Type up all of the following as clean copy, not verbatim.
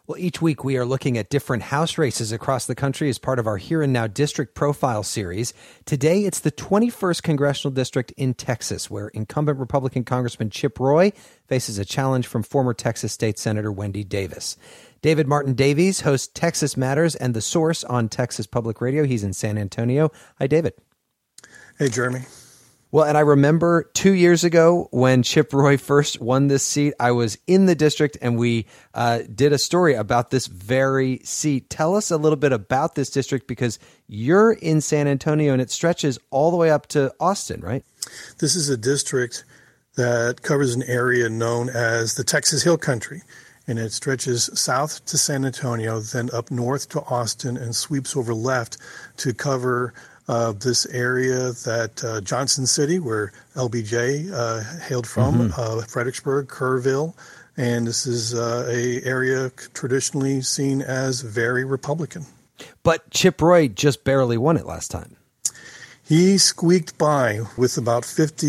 Well, each week we are looking at different House races across the country as part of our Here and Now District Profile series. Today, it's the 21st Congressional District in Texas, where incumbent Republican Congressman Chip Roy faces a challenge from former Texas State Senator Wendy Davis. David Martin Davies hosts Texas Matters and The Source on Texas Public Radio. He's in San Antonio. Hi, David. Hey, Jeremy. Well, and I remember 2 years ago when Chip Roy first won this seat, I was in the district and we did a story about this very seat. Tell us a little bit about this district because you're in San Antonio and it stretches all the way up to Austin, right? This is a district that covers an area known as the Texas Hill Country, and it stretches south to San Antonio, then up north to Austin and sweeps over left to cover this area that Johnson City, where LBJ hailed from, Fredericksburg, Kerrville, and this is a area traditionally seen as very Republican. But Chip Roy just barely won it last time. He squeaked by with about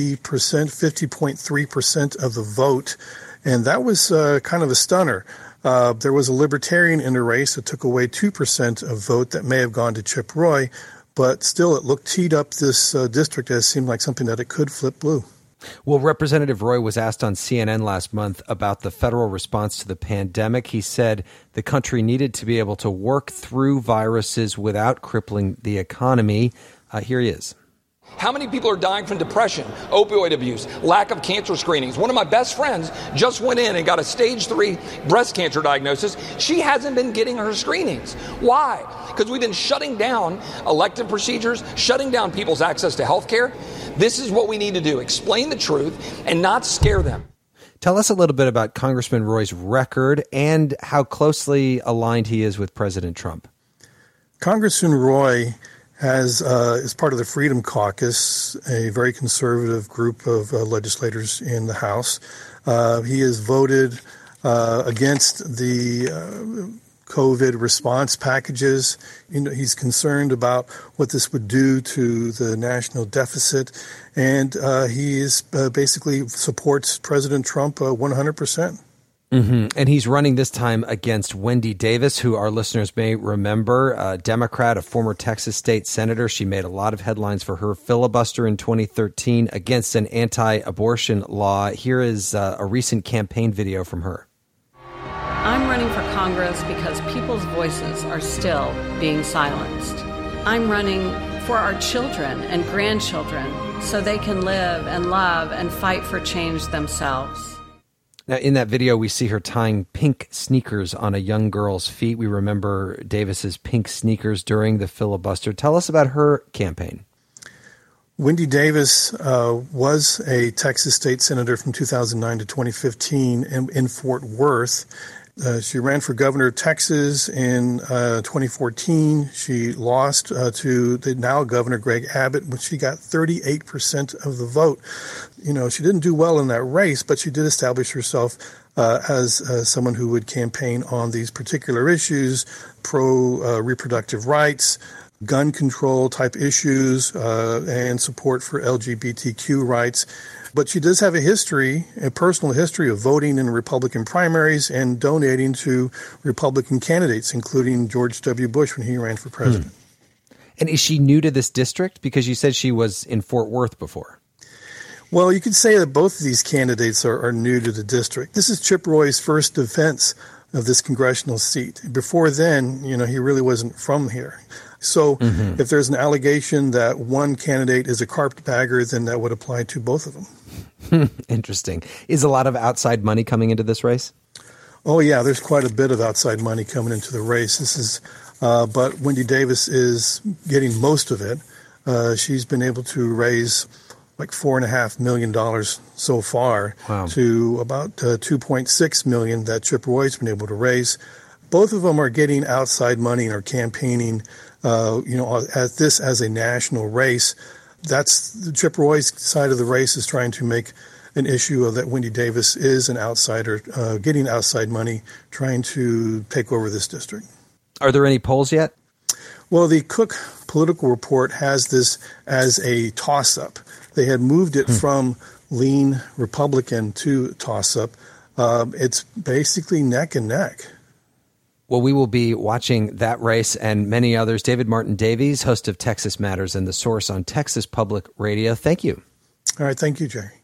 50.3% of the vote, and that was kind of a stunner. There was a libertarian in the race that took away 2% of vote that may have gone to Chip Roy, but still, it looked teed up this district as seemed like something that it could flip blue. Well, Representative Roy was asked on CNN last month about the federal response to the pandemic. He said the country needed to be able to work through viruses without crippling the economy. Here he is. How many people are dying from depression, opioid abuse, lack of cancer screenings? One of my best friends just went in and got a stage 3 breast cancer diagnosis. She hasn't been getting her screenings. Why? Because we've been shutting down elective procedures, shutting down people's access to health care. This is what we need to do. Explain the truth and not scare them. Tell us a little bit about Congressman Roy's record and how closely aligned he is with President Trump. Congressman Roy is part of the Freedom Caucus, a very conservative group of legislators in the House. He has voted against the COVID response packages. He's concerned about what this would do to the national deficit, and he is basically supports President Trump 100%. And he's running this time against Wendy Davis, who our listeners may remember, a Democrat, a former Texas state senator. She made a lot of headlines for her filibuster in 2013 against an anti-abortion law. Here is a recent campaign video from her. I'm running for Congress because people's voices are still being silenced. I'm running for our children and grandchildren so they can live and love and fight for change themselves. Now, in that video, we see her tying pink sneakers on a young girl's feet. We remember Davis's pink sneakers during the filibuster. Tell us about her campaign. Wendy Davis was a Texas state senator from 2009 to 2015 in Fort Worth. She ran for governor of Texas in 2014. She lost to the now governor, Greg Abbott, when she got 38% of the vote. She didn't do well in that race, but she did establish herself as someone who would campaign on these particular issues, pro-reproductive rights, gun control type issues, and support for LGBTQ rights. But she does have a personal history of voting in Republican primaries and donating to Republican candidates, including George W. Bush when he ran for president. And is she new to this district? Because you said she was in Fort Worth before. Well, you could say that both of these candidates are new to the district. This is Chip Roy's first defense of this congressional seat. Before then, he really wasn't from here. So if there's an allegation that one candidate is a carpetbagger, then that would apply to both of them. Interesting. Is a lot of outside money coming into this race? Oh, yeah, there's quite a bit of outside money coming into the race. But Wendy Davis is getting most of it. She's been able to raise like $4.5 million so far to about $2.6 million that Chip Roy's been able to raise. Both of them are getting outside money and are campaigning, at this as a national race. That's the Chip Roy's side of the race is trying to make an issue of that Wendy Davis is an outsider, getting outside money, trying to take over this district. Are there any polls yet? Well, the Cook Political Report has this as a toss-up. They had moved it from lean Republican to toss-up. It's basically neck and neck. Well, we will be watching that race and many others. David Martin Davies, host of Texas Matters and The Source on Texas Public Radio. Thank you. All right. Thank you, Jerry.